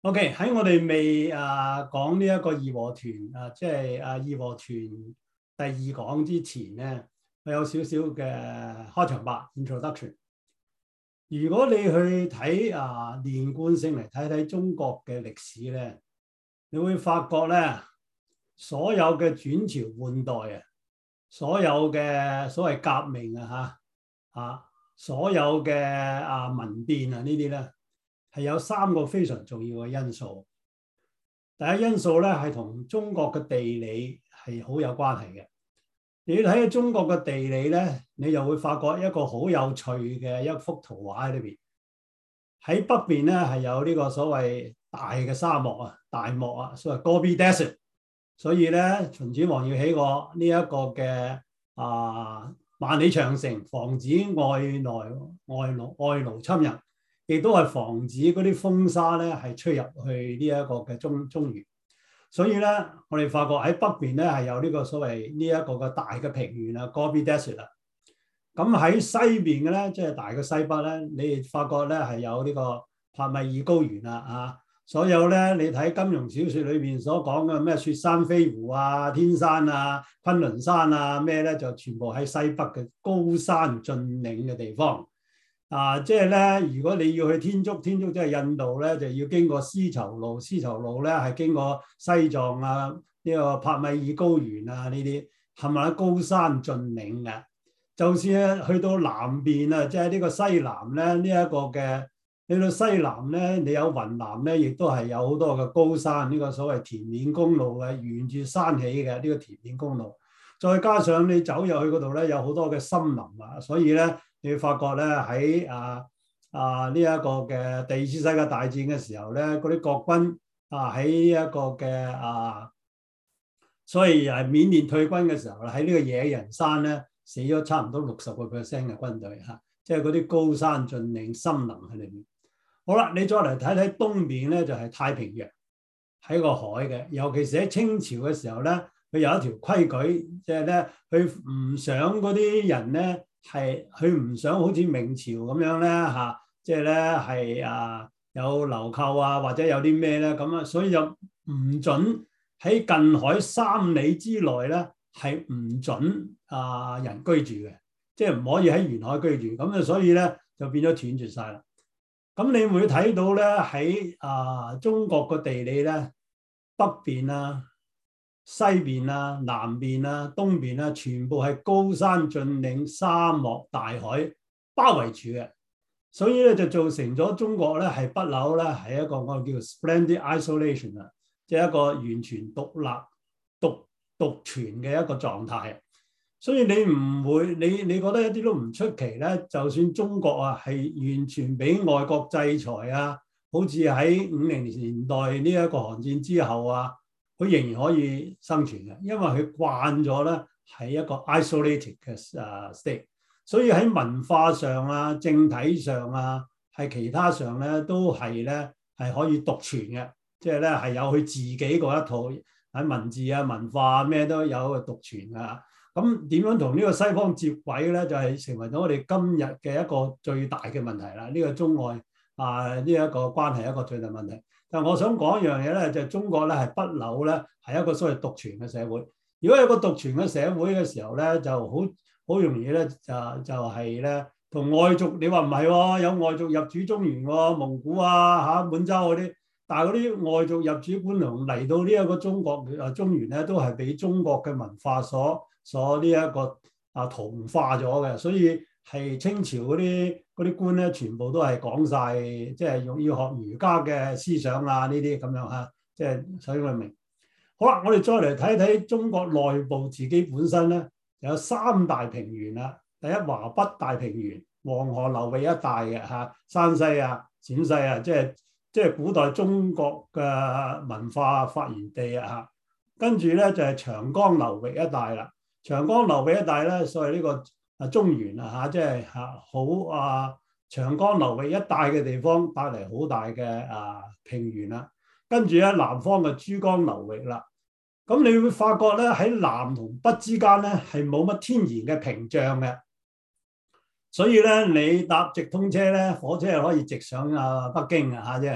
OK，喺我哋未講呢一個義和團即係義和團第二講之前咧，我有少少嘅開場白 introduction。如果你去睇連貫性嚟睇中國嘅歷史咧，你會發覺咧，所有嘅轉朝換代所有嘅所謂革命所有嘅民變呢啲咧，係有三個非常重要嘅因素。第一因素咧係同中國嘅地理係好有關係嘅。你睇下中國嘅地理咧，你就會發覺一個好有趣嘅一幅圖畫喺裏邊。喺北邊咧係有呢個所謂大嘅沙漠大漠所謂 Gobi Desert。所以咧，秦始皇要起過呢一個嘅萬里長城，防止外勞侵入。亦都係防止嗰啲風沙咧係吹入去呢一個嘅中原，所以咧我哋發覺喺北邊咧係有呢個所謂呢一個嘅大嘅平原Gobi Desert 啦。咁喺西邊嘅咧，即係大嘅西北咧，你哋發覺咧係有呢個帕米爾高原啦所有咧你睇金庸小説裏邊所講嘅咩雪山飛狐天山昆崙山咩咧，就全部喺西北嘅高山峻嶺嘅地方。即係咧，如果你要去天竺即係印度咧，就要經過絲綢路，絲綢路咧係經過西藏呢個帕米爾高原呢啲，係咪高山峻嶺嘅？就算去到南邊即係呢個西南咧，呢一個嘅去到西南咧，你有雲南咧，亦都係有好多嘅高山，呢個所謂田面公路沿住山起嘅呢個田面公路，再加上你走入去嗰度咧，有好多嘅森林所以咧。你會發覺咧喺呢一個嘅第二次世界大戰嘅時候咧，嗰啲國軍喺呢一個嘅所以緬甸退軍嘅時候喺呢個野人山咧死咗差唔多60%嘅軍隊即係嗰啲高山峻嶺森林喺裏面。好啦，你再嚟睇睇東邊咧就係太平洋，喺個海嘅，尤其是喺清朝嘅時候咧，佢有一條規矩，即係咧佢唔想嗰啲人咧。係佢唔想好似明朝咁樣咧即係咧係有流寇或者有啲咩咧咁所以就唔准喺近海3里之內咧係唔准人居住嘅，即係唔可以喺沿海居住。咁所以咧就變咗斷絕晒啦。咁你會睇到咧喺中國個地理咧，北邊西邊南邊東邊全部係高山峻嶺、沙漠、大海包圍住嘅，所以咧就造成咗中國咧係不嬲咧係一個我哋叫做 splendid isolation 即係一個完全獨立獨存嘅一個狀態。所以你唔會你覺得一啲都唔出奇咧，就算中國係完全俾外國制裁好似喺50年代呢一個韓戰之後佢仍然可以生存嘅，因為佢慣咗咧係一個 isolated 嘅state， 所以喺文化上政體上係其他上咧都係咧係可以獨存嘅，即係咧係有佢自己嗰一套喺文字文化咩都有個獨存㗎。咁點樣同呢個西方接軌咧，就係成為咗我哋今日嘅一個最大嘅問題啦。呢個中外呢一個關係一個最大問題。但係我想講一樣嘢咧，就係中國咧係不嬲咧係一個所謂獨存嘅社會。如果有個獨存嘅社會嘅時候咧，就好容易咧就係咧同外族，你話唔係喎，有外族入主中原喎，蒙古滿洲嗰啲，但係嗰啲外族入主官僚嚟到呢一個中國中原咧，都係俾中國嘅文化所呢一個同化咗嘅，所以係清朝嗰啲官咧，全部都係講晒，即係要學儒家嘅思想呢啲咁樣即係所以我明。好啦，我哋再嚟睇睇中國內部自己本身咧，有3大平原啦。第一，華北大平原，黃河流域一帶嘅山西陝西即係古代中國嘅文化發源地跟住咧就係長江流域一帶啦。長江流域一帶咧，所謂呢個中原即係好長江流域一帶嘅地方帶嚟好大嘅平原啦。跟住咧南方嘅珠江流域啦，咁你會發覺咧喺南同北之間咧係冇乜天然嘅屏障嘅，所以咧你搭直通車咧，火車係可以直上北京即係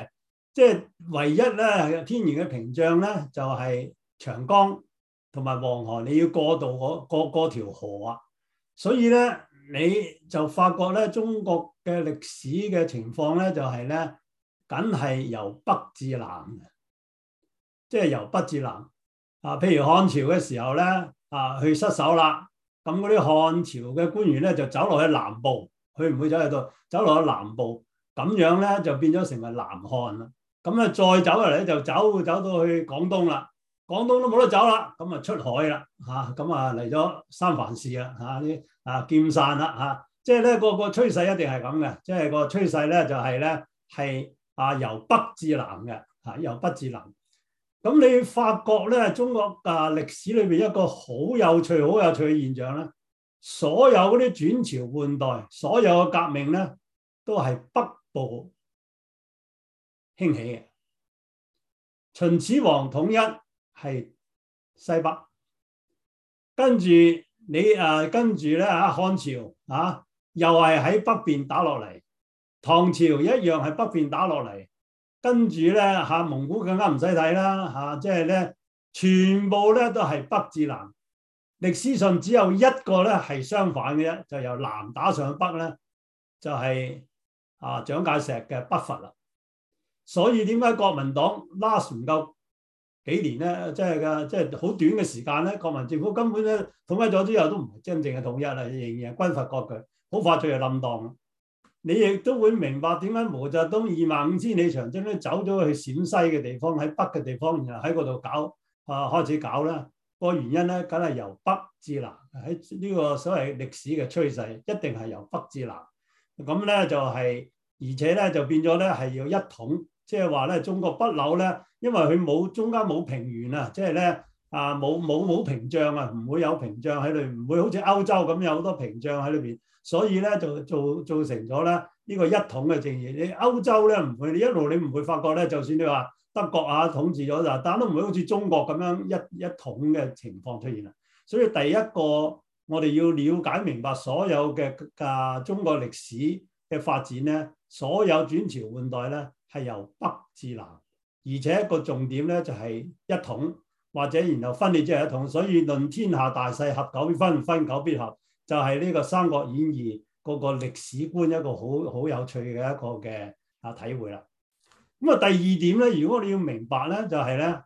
即係唯一咧天然嘅屏障咧，就係長江同埋黃河，你要過渡嗰條河啊。所以咧，你就發覺咧，中國嘅歷史嘅情況咧，就係咧，梗係由北至南嘅，即係由北至南啊。譬如漢朝嘅時候咧，去失守啦，咁嗰啲漢朝嘅官員咧就走落去南部，佢唔會走去到，走落去南部，咁樣咧就變咗成為南漢啦。咁啊，再走落嚟就走到去廣東啦，廣東都冇得走啦，咁啊出海啦嚇，咁啊嚟咗三藩市啦嚇，啲劍山啦嚇，即係咧個趨勢一定係咁嘅，即係個趨勢咧就係咧係由北至南嘅嚇，由北至南。咁你發覺咧，中國歷史裏邊一個好有趣嘅現象咧，所有嗰啲轉朝換代，所有嘅革命咧，都係北部興起嘅。秦始皇統一係西北，跟住跟住咧漢朝又係喺北邊打落嚟，唐朝一樣係北邊打落嚟，跟住咧蒙古更加唔使睇啦即係咧全部咧都係北至南。歷史上只有一個咧係相反嘅啫，就由南打上北咧，就係蔣介石嘅北伐啦。所以點解國民黨 last 唔夠幾年咧？即係好短嘅時間咧，國民政府根本咧統一咗之後都唔係真正嘅統一啦，仍然係軍閥割據，好快就係冧檔。你亦都會明白點解毛澤東25000里長征咧走咗去陝西嘅地方，喺北嘅地方，然後喺嗰度搞開始搞啦。個原因咧，梗係由北至南，喺呢個所謂歷史嘅趨勢，一定係由北至南。咁咧就係，而且咧就變咗咧係要一統，即係話咧中國不朽咧，因為佢冇中間冇平原啊，即係咧冇屏障啊，唔會有屏障喺裏，唔會好似歐洲咁有好多屏障喺裏邊，所以咧就造成咗咧呢個一統嘅正義。你歐洲咧唔會，你一路你唔會發覺咧，就算你話德國統治咗但都唔會好似中國咁樣一統嘅情況出現啦。所以第一個我哋要了解明白所有嘅中國歷史嘅發展咧，所有轉朝換代咧係由北至南，而且一個重點咧就係一統，或者然後分裂之後一統。所以論天下大勢，合久必分，分久必合，就係呢個《三國演義》嗰個歷史觀一個好有趣嘅一個嘅體會啦。咁第二點咧，如果你要明白咧，就係咧，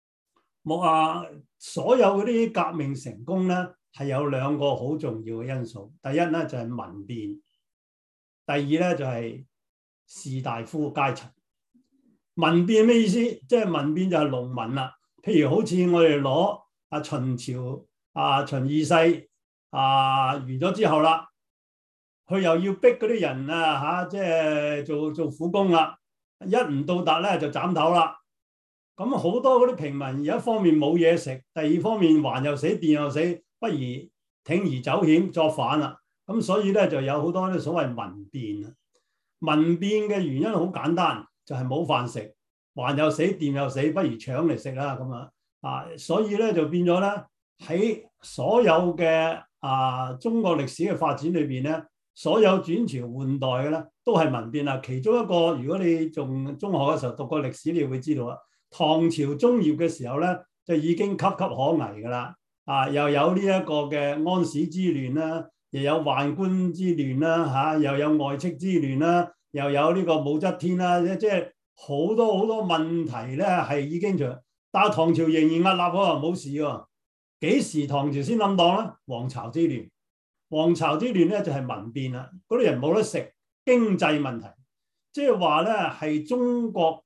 所有嗰啲革命成功咧，係有兩個好重要嘅因素。第一咧就係民變，第二咧就係士大夫階層。民變咩意思？即係民變就係農民啦。譬如好似我哋攞秦朝秦二世完咗之後啦，佢又要逼嗰啲人即係做苦工啦。一唔到達咧就斬頭啦。咁好多嗰啲平民而一方面冇嘢食，第二方面還又死電又死，不如鋌而走險作反啦。咁所以咧就有好多啲所謂民變啊。民變嘅原因好簡單，就係冇飯食，還又死電又死，不如搶嚟食啦咁所以咧就變咗咧喺所有嘅中國歷史嘅發展裏邊咧，所有轉朝換代嘅咧都係民變啦。其中一個，如果你仲中學嘅時候讀過歷史，你會知道啦。唐朝中葉嘅時候咧，就已經岌岌可危噶啦。又有呢一個嘅安史之亂啦，又有宦官之亂啦，又有外戚之亂啦，又有呢個武則天啦，即係好多問題咧，係已經但係唐朝仍然屹立喎，冇事喎。幾時唐朝先冧檔咧？黃巢之亂。黃巢之亂咧就係民變啦，嗰啲人冇得食，經濟問題，即係話咧係中國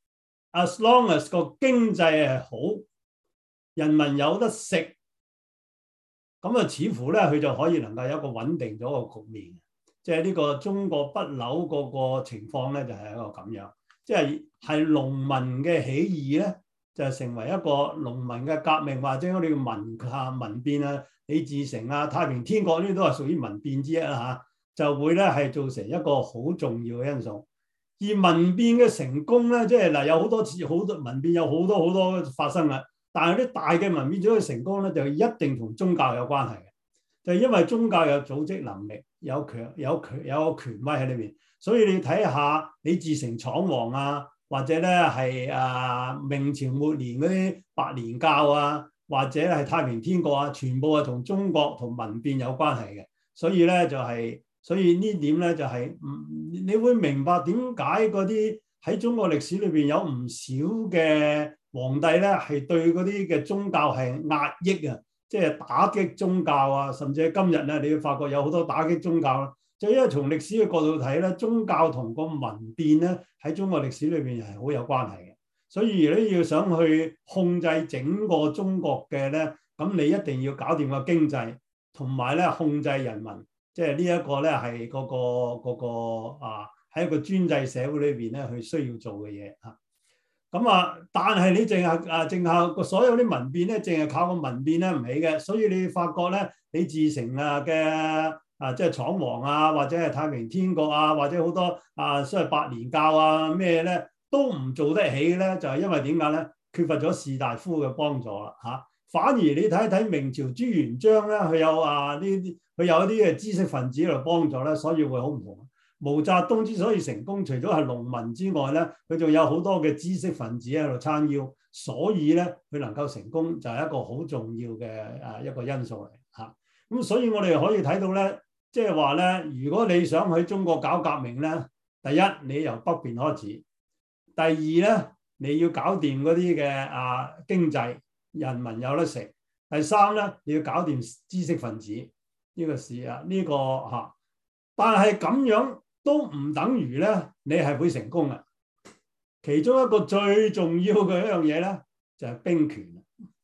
as long as 個經濟係好，人民有得食，咁似乎咧佢就可以能夠有一個穩定咗個局面，即係呢個中國不朽嗰個情況咧就係一個咁樣，即係農民嘅起義咧就成為一個農民嘅革命，或者我哋叫民變啊。李自成太平天國呢啲都係屬於民變之一就會咧係造成一個好重要嘅因素。而民變嘅成功咧，即係有好多次好多民變有好多發生啦，但係啲大嘅民變咗嘅成功咧，就一定同宗教有關係嘅，就因為宗教有組織能力，有個權威喺裏邊，所以你睇下李自成闖王或者咧係明朝末年嗰啲白蓮教啊，或者係太平天國啊，全部係同中國同民變有關係嘅。所以咧就係、所以呢點咧就係、你會明白點解嗰啲喺中國歷史裏邊有唔少嘅皇帝咧係對嗰啲嘅宗教係壓抑啊，即係打擊宗教啊，甚至係今日咧，你會發覺有好多打擊宗教啦。就因為從歷史嘅角度睇咧，宗教同個民變咧喺中國歷史裏邊係好有關係嘅。所以如果要想去控制整個中國嘅咧，咁你一定要搞掂個經濟，同埋咧控制人民，即係呢一個咧係嗰個喺一個專制社會裏邊咧，佢需要做嘅嘢嚇。咁但係你淨係個所有啲民變咧，淨係靠個民變咧唔起嘅。所以你發覺咧，李自成嘅即係闖王啊，或者係太平天國啊，或者好多所謂白蓮教啊咩咧，都唔做得起咧，就係因為點解咧？缺乏咗士大夫嘅幫助啦嚇。反而你睇一睇明朝朱元璋咧，佢有佢有一啲嘅知識分子喺度幫助咧，所以會好唔同。毛澤東之所以成功，除咗係農民之外咧，佢仲有好多嘅知識分子喺度撐腰，所以咧佢能夠成功就係一個好重要嘅一個因素嚟嚇。咁所以我哋可以睇到咧，即係話咧，如果你想喺中國搞革命咧，第一你由北邊開始，第二咧你要搞掂嗰啲嘅經濟，人民有得食，第三咧你要搞掂知識分子呢個事呢個嚇。但係咁樣都唔等於咧，你係會成功嘅。其中一個最重要嘅一樣嘢咧，就係兵權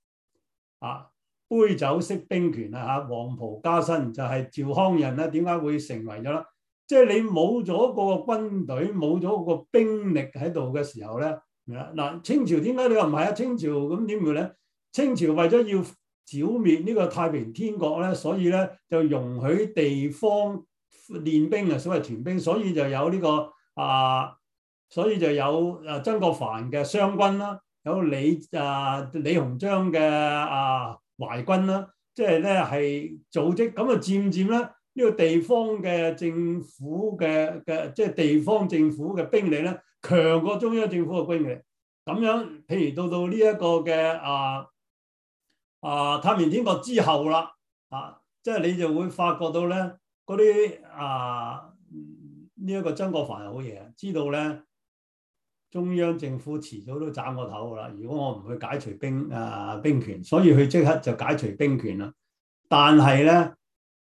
杯酒釋兵權黃袍加身就係趙匡胤咧，點解會成為咗啦？即係你冇咗個軍隊，冇咗個兵力喺度嘅時候咧，嗱，清朝點解你話唔係啊？清朝咁點會咧？清朝為咗要剿滅呢個太平天國咧，所以咧就容許地方練兵所謂屯兵，所以就有呢個所以就有曾國藩嘅湘軍啦，有李鴻章嘅淮軍啦，即係咧係組織咁漸漸咧呢個地方嘅政府嘅即係地方政府嘅兵力咧強過中央政府嘅兵力。咁樣譬如到呢一個嘅太平天國之後啦，即係你就會發覺到咧嗰啲呢一個曾國藩係好嘢，知道咧中央政府遲早都斬我頭噶啦。如果我唔去解除兵權，所以佢即刻就解除兵權啦。但係咧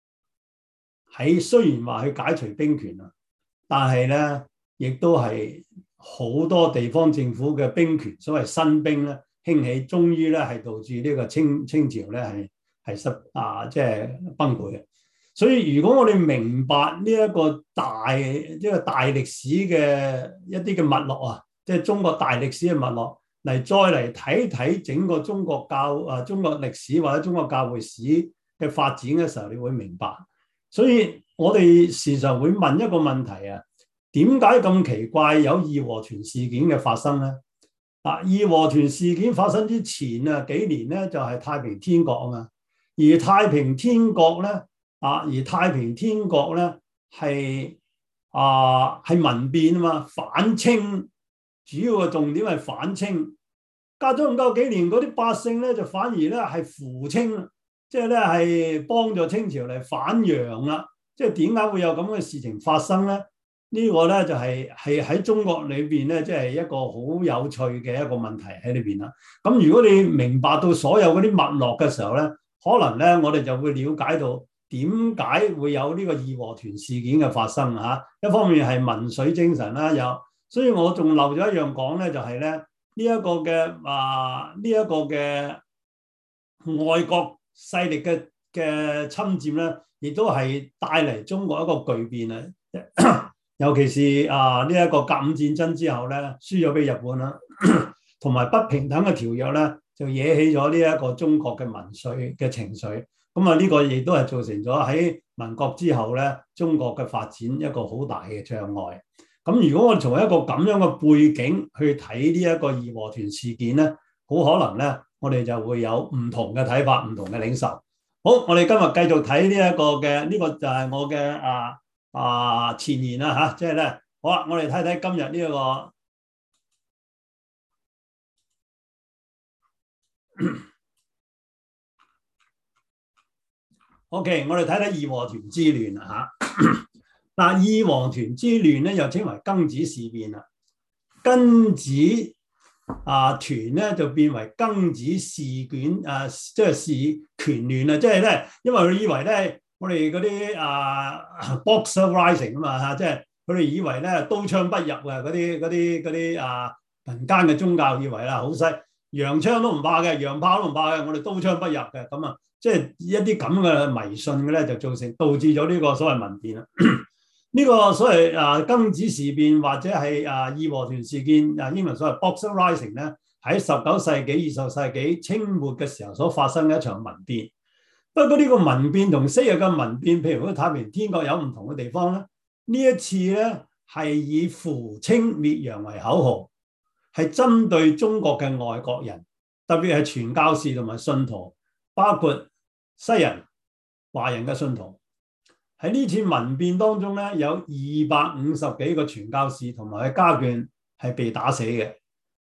雖然話去解除兵權啦，但係咧亦都係好多地方政府嘅兵權，所謂新兵咧興起，終於咧係導致呢個清朝咧係即係崩潰嘅。所以如果我哋明白呢一個大歷史嘅一啲嘅脈絡即係中國大歷史嘅脈絡嚟，再嚟睇睇整個中國歷史或者中國教會史嘅發展嘅時候，你會明白。所以我哋時常會問一個問題點解咁奇怪有義和團事件嘅發生咧？義和團事件發生之前幾年咧就係太平天國啊嘛，而太平天國咧係民變啊嘛，反清，主要嘅重點係反清。隔咗唔夠幾年，嗰啲百姓咧就反而咧係扶清，即係咧係幫助清朝嚟反洋啦。即係點解會有咁嘅事情發生咧？呢個咧就係喺中國裏邊咧，即係一個好有趣嘅一個問題喺裏邊啦。咁如果你明白到所有嗰啲脈絡嘅時候咧，可能咧我哋就會了解到點解會有呢個義和團事件嘅發生一方面係民粹精神啦，所以我仲漏咗一樣講咧，就係咧呢一個嘅外國勢力嘅侵佔咧，亦都係帶嚟中國一個巨變尤其是呢一個甲午戰爭之後咧，輸咗俾日本啦，同埋不平等嘅條約咧，就惹起咗呢一個中國嘅民粹嘅情緒。咁呢個亦都係造成咗喺民國之後咧，中國嘅發展一個好大嘅障礙。咁如果我從一個咁樣嘅背景去睇呢一個義和團事件咧，好可能咧，我哋就會有唔同嘅睇法，唔同嘅領受。好，我哋今日繼續睇呢一個嘅呢個就係我嘅前言啦即係咧，好啦，我哋睇睇今日呢一個 OK， 我哋睇睇義和團之亂啊嚇。嗱，義和團之亂咧，又稱為庚子事變啦。庚子團咧就變為庚子事卷即係事權亂啊！即係咧，因為佢以為咧，我哋嗰啲Boxer Rising 啊嘛嚇，即係佢哋以為咧刀槍不入啊，嗰啲民間嘅宗教以為啦，好犀洋槍都唔怕嘅，洋炮都唔怕嘅，我哋刀槍不入嘅咁啊！即係一啲咁嘅迷信嘅咧，就導致咗呢個所謂民變啦。呢個所謂庚子事變或者係義和團事件英文所謂 Boxer Rising 咧，喺19世紀、20世紀清末嘅時候所發生嘅一場民變。不過呢個民變同昔日嘅民變，譬如好似太平天國有唔同嘅地方咧。呢一次咧係以扶清滅洋為口號，係針對中國嘅外國人，特別係傳教士同埋信徒，包括西人、華人嘅信徒。喺呢次民變當中咧，有250幾個傳教士同埋佢家眷係被打死嘅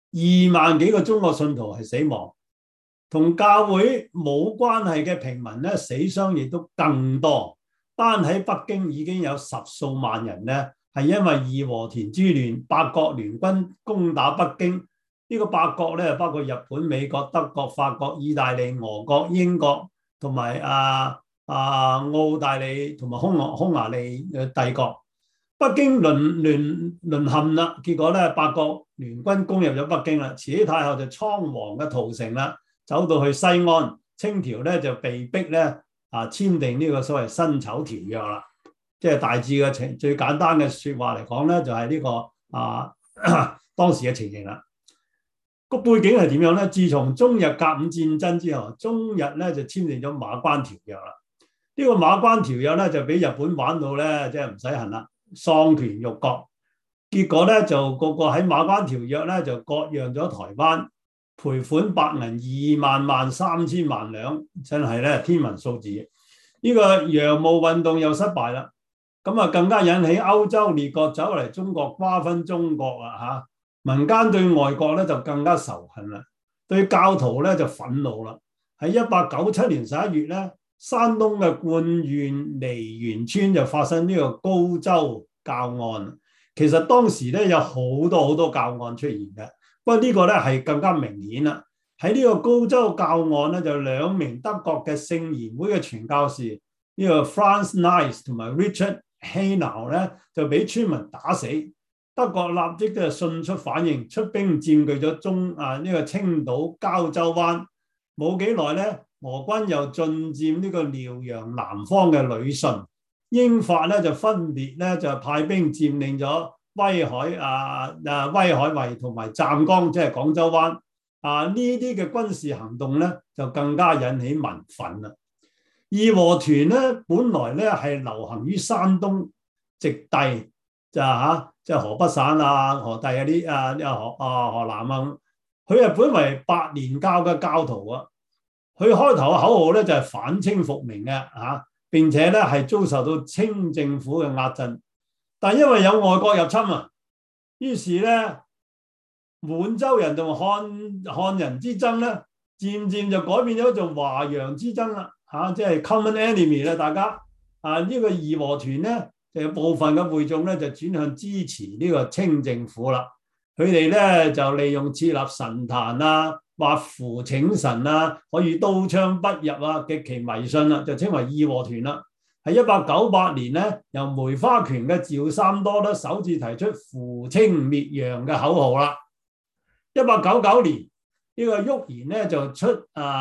，2萬幾個中國信徒係死亡，同教會冇關係嘅平民咧死傷亦都更多。單喺北京已經有10數萬人咧，係因為義和團之亂，八國聯軍攻打北京。呢個八國咧包括日本、美國、德國、法國、意大利、俄國、英國同埋澳大利同埋匈牙利嘅帝國。北京淪陷啦，結果咧八國聯軍攻入咗北京啦，慈禧太后就倉皇嘅屠城啦，走到去西安，清朝咧就被逼咧簽訂呢個所謂辛丑條約啦。即係大致嘅最簡單嘅説話嚟講咧，就係呢個當時嘅情形啦。個背景係點樣咧？自從中日甲午戰爭之後，中日咧就簽訂咗馬關條約啦。呢個馬關條約咧就俾日本玩到咧，即係唔使恨啦，喪權辱國。結果咧就個喺馬關條約咧就割讓咗台灣，賠款白銀23000萬兩，真係咧天文數字。呢個洋務運動又失敗啦，咁更加引起歐洲列國走嚟中國瓜分中國啊嚇！民間對外國咧就更加仇恨啦，對教徒咧就憤怒啦。喺1897年11月咧，山東嘅冠縣梨園村就發生呢個高州教案。其實當時咧有好多教案出現嘅，不過呢個咧係更加明顯啦。喺呢個高州教案咧，就2名德國嘅聖言會嘅傳教士，呢個 Franz Nice 同埋 Richard Haenel 咧，就俾村民打死。德國立即都係迅速反應，出兵佔據咗呢個青島膠州灣。冇幾耐咧，俄軍又進佔呢個遼陽南方嘅旅順。英法咧就分別咧就派兵佔領咗威海衛同埋湛江，即係廣州灣。呢啲嘅軍事行動咧就更加引起民憤啦。義和團咧本來咧係流行於山東直隸，即係河北省河地啲河南啊，佢係本為白蓮教嘅教徒啊。佢開頭嘅口號咧就係反清復明嘅並且咧係遭受到清政府嘅壓陣，但因為有外國入侵啊，於是咧滿洲人同漢人之爭咧，漸漸就改變咗做華洋之爭啦即係 common enemy 啦，大家呢個義和團咧。就有部分嘅會眾咧就轉向支持呢個清政府啦。佢哋咧就利用設立神壇畫符請神可以刀槍不入極其迷信啦，就稱為義和團啦。喺1898年咧，由梅花權嘅趙三多咧首次提出扶清滅洋嘅口號啦。1899年呢個旭然咧就出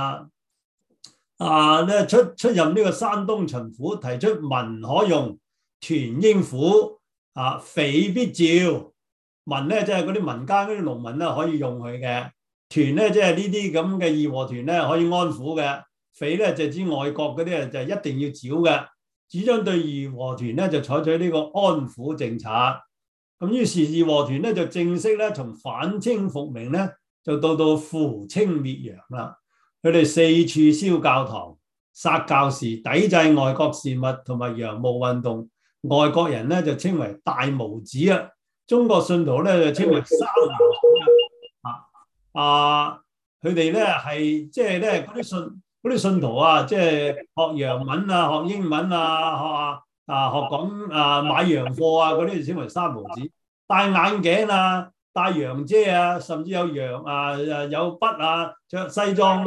任呢個山東巡撫，提出民可用，團應撫，匪必召。民咧即係嗰啲民間嗰啲農民咧可以用佢嘅，團咧即係呢啲咁嘅義和團咧可以安撫嘅，匪咧就指外國嗰啲就一定要剿嘅。主張對義和團咧就採取呢個安撫政策。咁於是義和團咧就正式咧從反清復明咧就到扶清滅洋啦。佢哋四處燒教堂、殺教士，抵制外國事物同埋洋務運動。外國人咧就稱為大毛子中國信徒咧就稱為三毛子佢哋咧係即係咧嗰啲信徒啊，即係學洋文啊、學英文啊、學講買洋貨啊嗰啲，稱為三毛子。戴眼鏡啊、戴洋遮啊，甚至有有筆啊、着西裝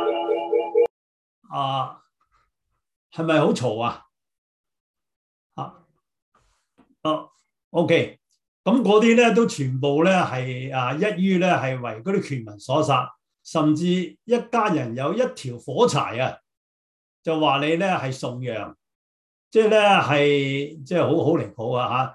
啊，係咪好嘈啊？哦，OK，咁嗰啲咧都全部咧係一於咧係為嗰啲權民所殺，甚至一家人有一條火柴啊，就話你咧係崇洋，即係咧係即係好離譜啊嚇！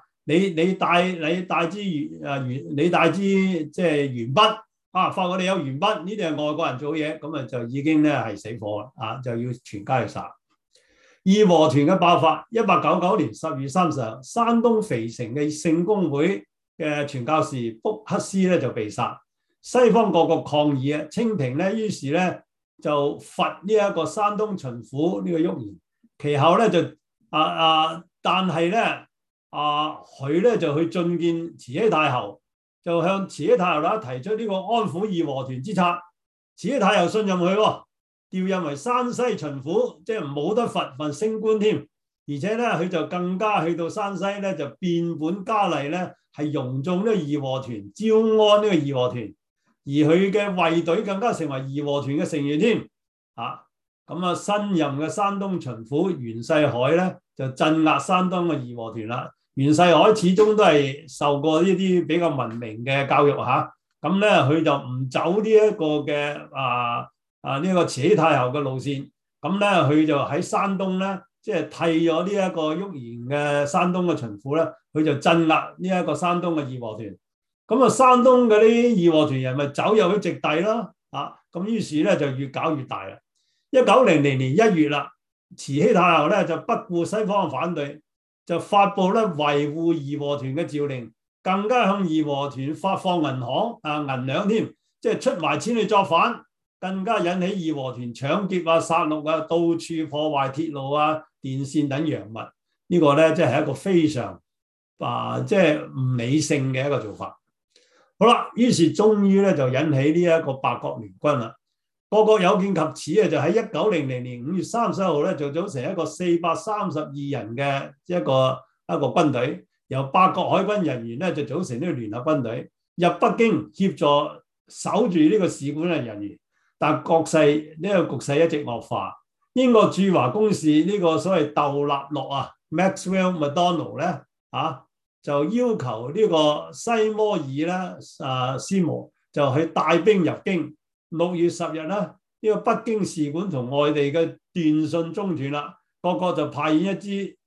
你帶支即係鉛筆啊，發覺你有鉛筆，呢啲係外國人做嘢，咁啊就已經咧係死火啦啊，就要全家去殺。義和團嘅爆發，1899年10月30日，山東肥城嘅聖公會嘅傳教士卜克斯咧就被殺。西方各國抗議啊，清廷咧於是咧就罰呢一個山東巡撫呢個旭然。其後咧就但係咧佢咧就去進見慈禧太后，就向慈禧太后啦提出呢個安撫義和團之策。慈禧太后信任佢喎。調任為山西巡撫，即係冇得罰，份升官添。而且咧，佢就更加去到山西咧，就變本加厲咧，係容縱呢個義和團，招安呢個義和團。而佢嘅衛隊更加成為義和團嘅成員添。咁新任嘅山東巡撫袁世凱咧，就鎮壓山東嘅義和團啦。袁世凱始終都係受過呢啲比較文明嘅教育嚇，咁咧佢就唔走呢一個嘅呢個慈禧太后嘅路線，咁咧佢就喺山東咧，即係替咗呢一個旭然嘅山東嘅巡撫咧，佢就鎮壓呢一個山東嘅義和團。咁山東嗰啲義和團人咪走入去直隸咯，咁於是咧就越搞越大啦。1900年1月啦，慈禧太后咧就不顧西方嘅反對，就發布咧維護義和團嘅詔令，更加向義和團發放銀兩添，即係出埋錢去作反。更加引起義和團搶劫殺戮到處破壞鐵路電線等洋物。呢個咧即係一個非常即係唔理性嘅一個做法。好啦，於是終於咧就引起呢一個八國聯軍啦。各國有見及此就喺1900年5月31號咧就組成一個432人嘅一個軍隊，由八國海軍人員咧就組成呢個聯合軍隊入北京協助守住呢個使館嘅人員。但局勢一直惡化。英國駐華公使呢個所謂竇立諾Maxwell MacDonald 咧就要求呢個西摩爾咧斯摩就去帶兵入京。6月10日咧，呢個北京使館同外地嘅電信中斷啦，各國就派遣一支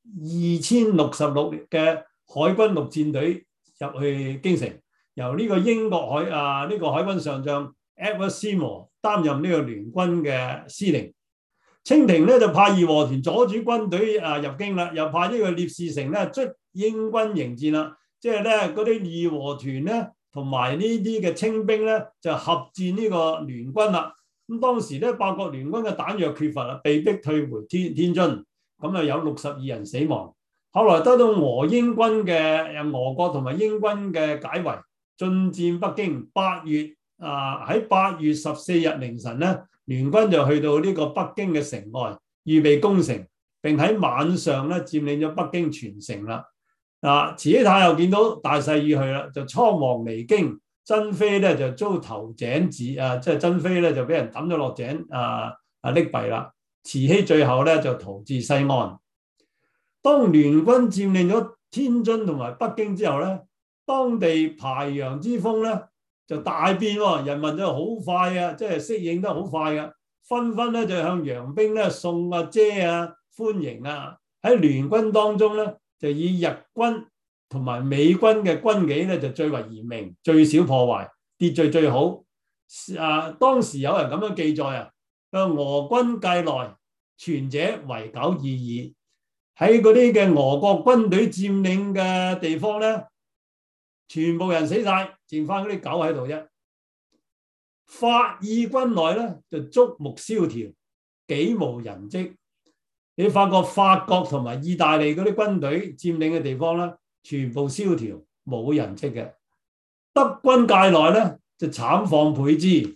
2066嘅海軍陸戰隊入去京城，由呢個英國海軍上將 Edward Seymour 擔任呢個聯軍嘅司令。清廷咧就派義和團阻住軍隊入京啦，又派呢個聶士成咧率英軍迎戰啦。即係咧嗰啲義和團咧同埋呢啲嘅清兵咧就合戰呢個聯軍啦。咁當時咧八國聯軍嘅彈藥缺乏啦，被逼退回天津，咁有62人死亡。後來得到俄國同埋英軍嘅解圍，進佔北京。喺8月14日凌晨咧，聯軍就去到呢個北京嘅城外，預備攻城，並喺晚上咧佔領咗北京全城啦。慈禧太后見到大勢已去啦，就倉皇離京。珍妃咧就遭投井自即係珍妃咧就俾人抌咗落井溺斃啦。慈禧最後咧就逃至西安。當聯軍佔領咗天津同埋北京之後咧，當地排洋之風咧就大變喎，人民就好快即係適應得好快嘅，紛紛咧就向洋兵咧送遮歡迎喺聯軍當中咧就以日軍同埋美軍嘅軍紀咧就最為嚴明，最少破壞，秩序最好。當時有人咁樣記載向俄軍界內存者為狗已矣。喺嗰啲嘅俄國軍隊佔領嘅地方咧，全部人死晒，剩翻嗰啲狗喺度啫。法意軍內咧就觸目蕭條，幾無人跡。你發覺法國同埋意大利嗰啲軍隊佔領嘅地方咧，全部蕭條，冇人跡嘅。德軍界內咧就慘況倍之。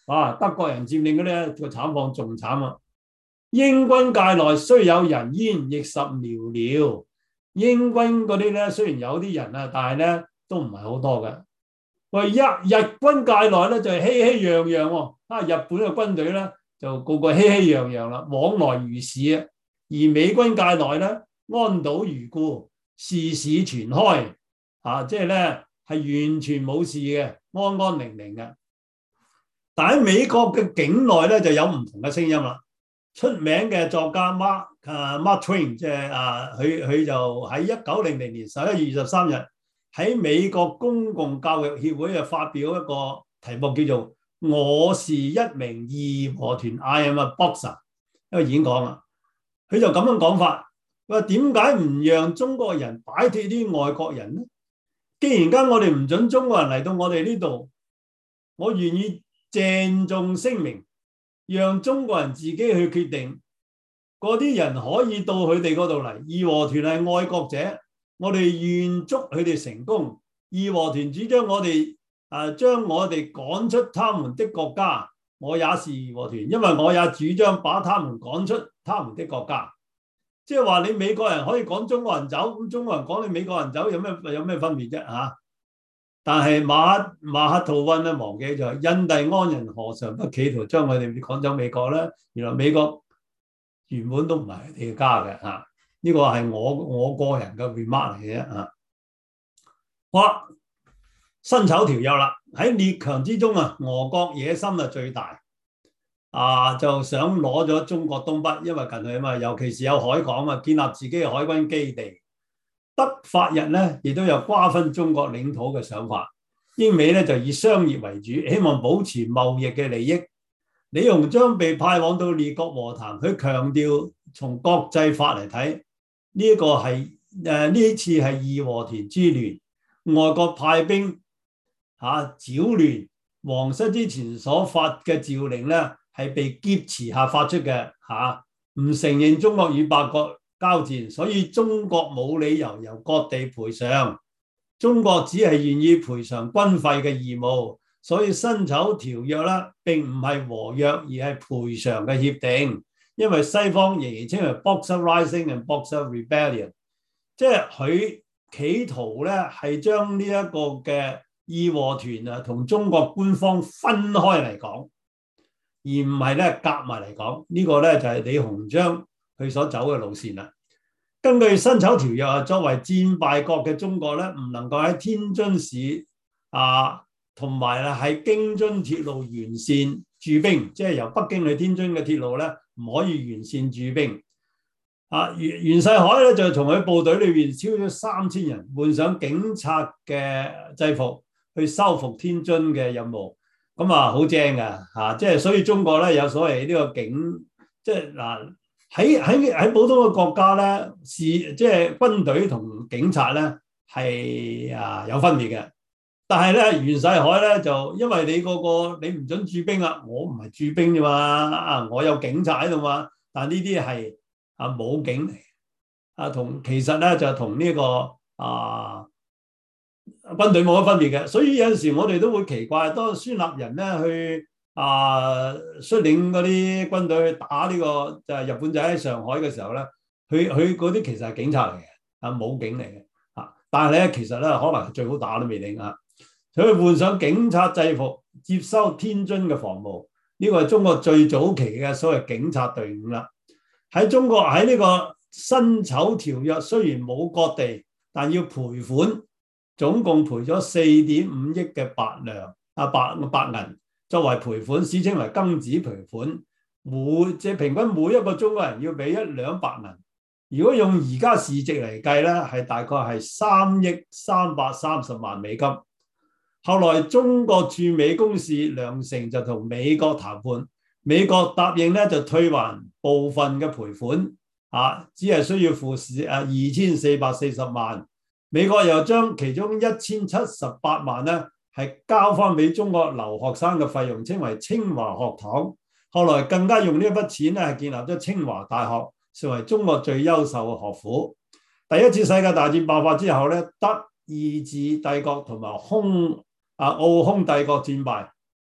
啊，德國人佔領嗰啲個慘況仲慘啊！英軍界內雖有人煙，亦甚寥寥。英軍嗰啲咧雖然有啲人啊，但係咧都唔係好多嘅。喂，日軍界內咧就係熙熙攘攘喎。啊，日本嘅軍隊咧就個個熙熙攘攘啦，往來如市啊。而美軍界內咧安堵如故，事事傳開啊，即係咧係完全冇事嘅，安安寧寧嘅。但喺美國嘅境內咧就有唔同嘅聲音啦。出名嘅作家 Mark Twain， 即係佢就喺1900年11月23日喺美國公共教育協會啊發表一個題目叫做《我是一名義和團 I am a boxer》一個演講啊。佢就咁樣講法，佢話點解唔讓中國人擺脫啲外國人呢？既然間我哋唔准中國人嚟到我哋呢度，我願意鄭重聲明，讓中國人自己去決定，嗰啲人可以到佢哋嗰度嚟。義和團係愛國者，我哋願祝佢哋成功。義和團主張我哋將我哋趕出他們的國家，我也是義和團，因為我也主張把他們趕出他們的國家。即係話你美國人可以趕中國人走，咁中國人趕你美國人走有咩分別啫嚇？但係馬克吐溫咧忘記咗，印第安人何嘗不企圖將佢哋趕走美國咧？原來美國原本都唔係佢哋嘅家嘅嚇，呢個係我個人嘅 remark 嚟嘅嚇。好啦，辛丑條約啦，喺列強之中啊，俄國野心啊最大就想攞咗中國東北，因為近佢啊嘛，尤其是有海港啊，建立自己嘅海軍基地。德法日咧亦都有瓜分中國領土嘅想法，英美咧就以商業為主，希望保持貿易嘅利益。李鴻章被派往到列國和談，佢強調從國際法嚟睇，呢個係呢次係義和團之亂，外國派兵擾亂，皇室之前所發嘅詔令咧係被劫持下發出嘅唔承認中國與八國交戰，所以中國冇理由由各地賠償，中國只係願意賠償軍費嘅義務，所以辛丑條約咧並唔係和約，而係賠償嘅協定，因為西方仍然稱為 Boxer Rising and Boxer Rebellion， 即係佢企圖咧係將呢一個嘅義和團同中國官方分開嚟講，而唔係咧夾埋嚟講，呢個咧就係李鴻章佢所走嘅路線啦。根據辛丑條約作為戰敗國嘅中國咧，唔能夠喺天津市同埋喺京津鐵路沿線駐兵，即係由北京去天津嘅鐵路咧，唔可以沿線駐兵。袁世凱咧就從佢部隊裏邊超咗3000人，換上警察嘅制服去收復天津嘅任務，咁好正嘅即係所以中國咧有所謂呢個警，即係喺普通嘅國家咧，即係軍隊同警察咧係有分別嘅。但係咧袁世凱咧就因為你你唔准駐兵啊，我唔係駐兵啫嘛，我有警察喺度嘛。但係呢啲係武警嚟，同其實咧就同呢個軍隊冇乜分別嘅。所以有陣時我哋都會奇怪，當孫立人咧去率領嗰啲軍隊去打呢個就係日本仔喺上海嘅時候咧，佢嗰啲其實係警察嚟嘅，武警嚟嘅但係咧其實咧可能最好打都未定佢換上警察制服接收天津嘅防務，呢個係中國最早期嘅所謂警察隊伍啦。喺中國喺呢個辛丑條約雖然冇割地，但要賠款，總共賠咗4.5億嘅白銀作為賠款，史稱為庚子賠款。即係平均每一個中國人要俾1兩白銀，如果用而家市值嚟計咧，係大概係3億330萬美金。後來中國駐美公使梁誠就同美國談判，美國答應咧就退還部分嘅賠款，只係需要付2440萬。美國又將其中1078萬咧係交翻俾中國留學生嘅費用，稱為清華學堂。後來更加用呢一筆錢咧係建立咗清華大學，成為中國最優秀嘅學府。第一次世界大戰爆發之後咧，德意志帝國同埋奧匈帝國戰敗，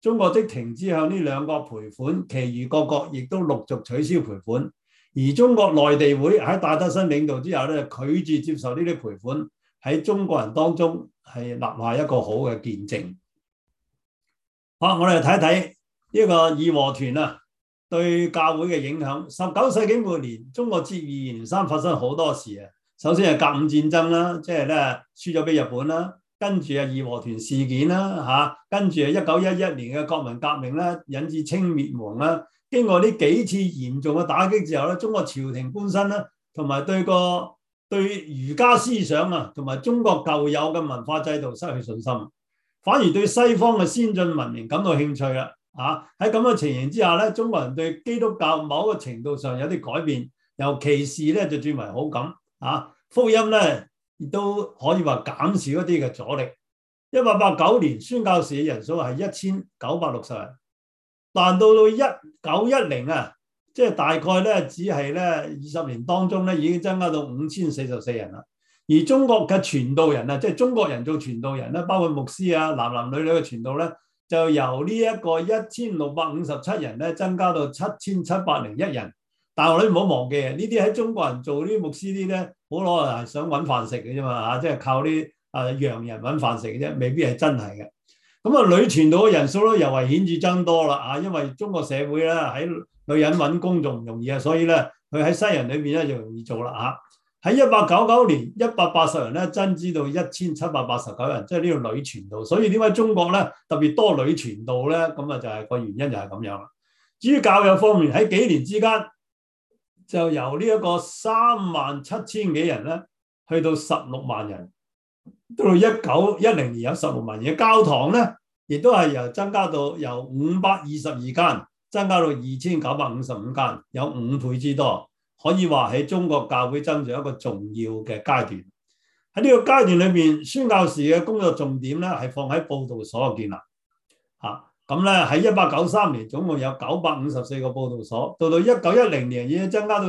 中國即停止向呢兩國賠款，其餘各國亦都陸續取消賠款。而中國內地會喺戴德生領導之下咧，拒絕接受呢啲賠款，喺中國人當中係立下一個好嘅見證。好，我哋睇睇呢個義和團啊對教會嘅影響。19世紀末年，中國接二連三發生好多事啊。首先係甲午戰爭啦，即係咧輸咗俾日本啦，跟住啊義和團事件啦，跟住1911年嘅國民革命啦，引致清滅亡啦。經過呢幾次嚴重嘅打擊之後咧，中國朝廷官紳啦，同埋對儒家思想啊，同埋中國舊有嘅文化制度失去信心，反而對西方嘅先進文明感到興趣啦。喺咁嘅情形之下咧，中國人對基督教某個程度上有啲改變，尤其是咧就轉為好感。福音咧亦都可以話減少一啲嘅阻力。1889年宣教士嘅人數係1960人，但到1910啊，即係大概咧只係咧20年當中咧已經增加到5044人啦。而中國嘅傳道人啊，即係中國人做傳道人咧，包括牧師啊，男男女女嘅傳道咧，就由呢一個1657人咧增加到7701人。但係我哋唔好忘記啊，呢啲喺中國人做呢啲牧師啲咧，好攞嚟係想揾飯食嘅啫嘛，即係靠啲洋人揾飯食嘅啫，未必係真係嘅。咁啊，女傳道嘅人數咧又係顯著增多啦，因為中國社會咧喺女人揾工仲唔容易啊，所以咧佢喺西人裏邊咧就容易做啦。喺1899年180人咧增至到1789人，即係呢個女傳道。所以點解中國咧特別多女傳道咧？咁啊就係個原因就係咁樣啦。至於教育方面，喺幾年之間就由呢一個37000幾人咧去到16萬人，到1910年有16萬人嘅教堂咧，亦都係增加到由522間增加到2955間，有5倍之多。可以話喺中國教會增長一個重要嘅階段。喺呢個階段裏邊，宣教士嘅工作重點咧係放喺佈道所嘅建立。咁咧喺1893年總共有954個佈道所，到1910年已經增加到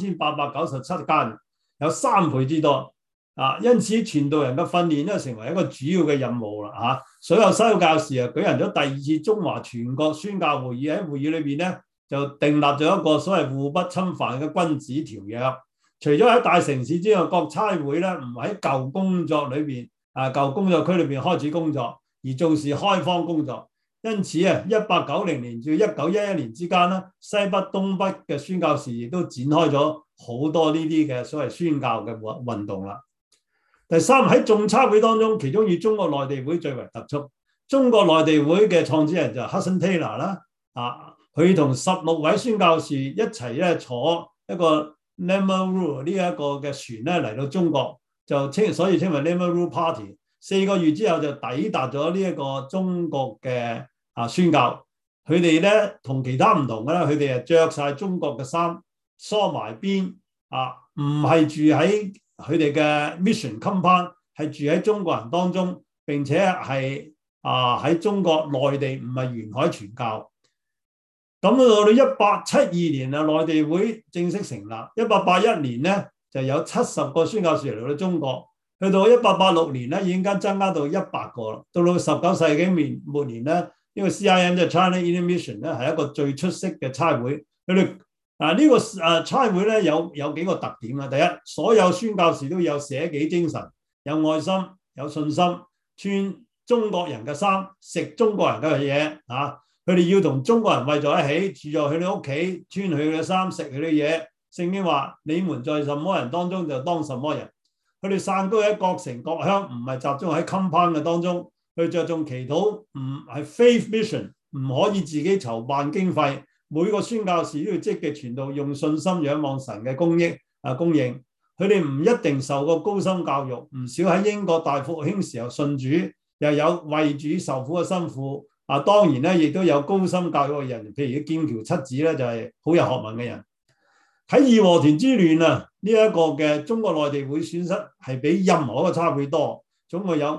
3897間，有3倍之多。因此傳道人嘅訓練咧成為一個主要嘅任務啦。所有修教士舉行咗第2次中華全國宣教會議，喺會議裏邊咧就訂立咗一個所謂互不侵犯嘅君子條約。除咗喺大城市之外，各差會咧唔喺舊工作裏邊舊工作區裏邊開始工作，而重視開荒工作。因此1890年至1911年之間咧，西北東北嘅宣教士亦都展開咗好多呢啲嘅所謂宣教嘅運動啦。第三，喺眾差會當中，其中以中國內地會最為突出。中國內地會嘅創始人就係 Hudson Taylor 啦，佢同16位宣教士一齊咧坐一個 Namaroo 呢一個嘅船咧嚟到中國，所以稱為 Namaroo Party。4個月之後就抵達咗呢一個中國嘅宣教。佢哋咧同其他唔同嘅咧，佢哋係着晒中國嘅衫，梳埋辮，唔係住喺佢哋嘅 mission compound， 係住喺中國人當中，並且係喺中國內地唔係沿海傳教。咁到1872年內地會正式成立。1881年咧就有70個宣教士嚟到中國，去到1886年咧已經增加到100個啦。到19世紀末年咧，呢個 CIM 即係 China Inland Mission 咧係一個最出色嘅差會。佢哋呢個差會咧有幾個特點啊。第一，所有宣教士都有捨己精神，有愛心，有信心，穿中國人嘅衫，食中國人嘅嘢佢哋要同中國人圍在一起，住在佢哋屋企，穿佢哋嘅衫，食佢哋嘢。聖經話：你們在什麼人當中，就當什麼人。佢哋散居喺各城各鄉，唔係集中喺 compound 嘅當中。佢着重祈禱，唔係 faith mission， 唔可以自己籌辦經費。每個宣教士都要積極傳道，用信心仰望神嘅供應。佢哋唔一定受過高深教育，唔少喺英國大復興時候信主，又有為主受苦嘅辛苦。當然咧，亦都有高深教育嘅人，譬如劍橋七子咧，就係好有學問嘅人。喺義和團之亂呢一個嘅中國內地會損失係比任何一個差會多，總共有